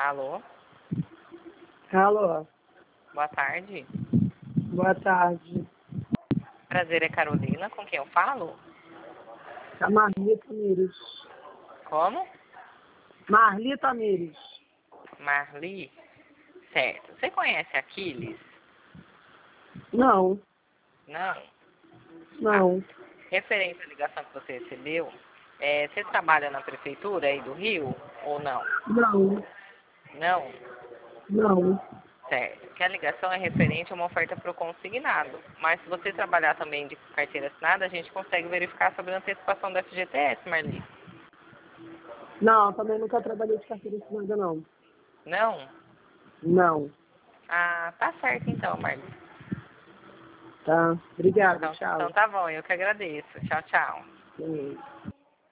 Alô? Alô, Boa tarde. boa tarde. Prazer, é Carolina. Com quem eu falo? É Marli Tamires. Como? Marli Tamires. Marli? Certo. Você conhece Aquiles? Não, Não? não, Referente à ligação que você recebeu, você trabalha na prefeitura aí do Rio ou não? não, Não? não. Certo. Que a ligação é referente a uma oferta para o consignado. Mas se você trabalhar também de carteira assinada, a gente consegue verificar sobre a antecipação da FGTS, Marli. Não, também nunca trabalhei de carteira assinada, não. Não? Não. Ah, tá certo então, Marli. Tá. Obrigada, Então tchau. tá bom, eu que agradeço. Tchau, tchau. Sim.